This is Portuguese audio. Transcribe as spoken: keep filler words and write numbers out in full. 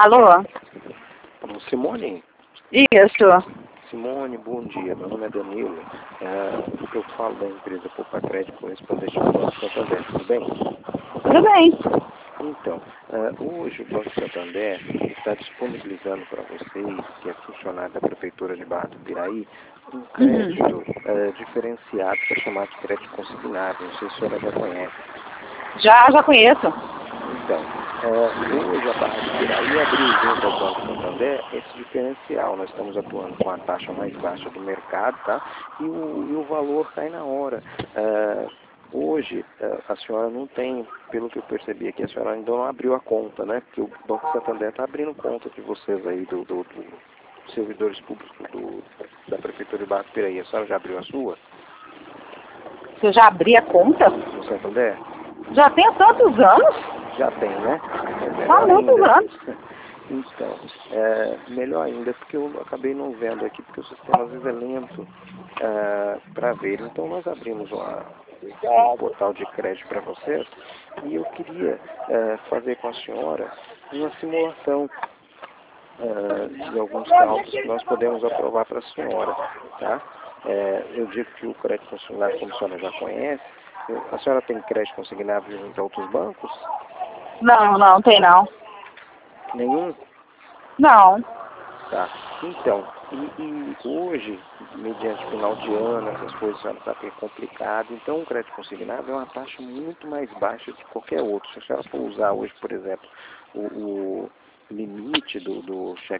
Alô? Simone? Isso. Simone, bom dia. Meu nome é Danilo. É, eu falo da empresa Poupa Crédito, correspondente do Banco Santander. Tudo bem? Tudo bem. Então, é, hoje o Banco Santander está disponibilizando para vocês, que é funcionário da Prefeitura de Barra do Piraí, um crédito Uhum. é, diferenciado, que é chamado de crédito consignado. Não sei se a senhora já conhece. Já, já conheço. Então, é, hoje a Barra do Piraí abriu junto ao Banco Santander esse diferencial. Nós estamos atuando com a taxa mais baixa do mercado, tá? E o, e o valor cai na hora. É, hoje, é, a senhora não tem, pelo que eu percebi aqui, a senhora ainda não abriu a conta, né? Porque o Banco Santander está abrindo conta de vocês aí, do, do, do servidores públicos do, da Prefeitura de Barra do Piraí. A senhora já abriu a sua? Você já abri a conta? No Santander? Já tem há tantos anos? Já tem, né? É Há melhor muitos ainda. anos. Então, é, melhor ainda, porque eu acabei não vendo aqui, porque o sistema às vezes é lento é, para ver. Então, nós abrimos uma, um portal de crédito para vocês e eu queria é, fazer com a senhora uma simulação é, de alguns cálculos que nós podemos aprovar para a senhora, tá? É, eu digo que o crédito consignado, como a senhora já conhece, a senhora tem crédito consignado junto a outros bancos? Não, não, tem não. Nenhum? Não. Tá. Então, e, e hoje, mediante final de ano, essas coisas já está bem complicado. Então, o crédito consignado é uma taxa muito mais baixa que qualquer outro. Se a senhora for usar hoje, por exemplo, o, o limite do, do cheque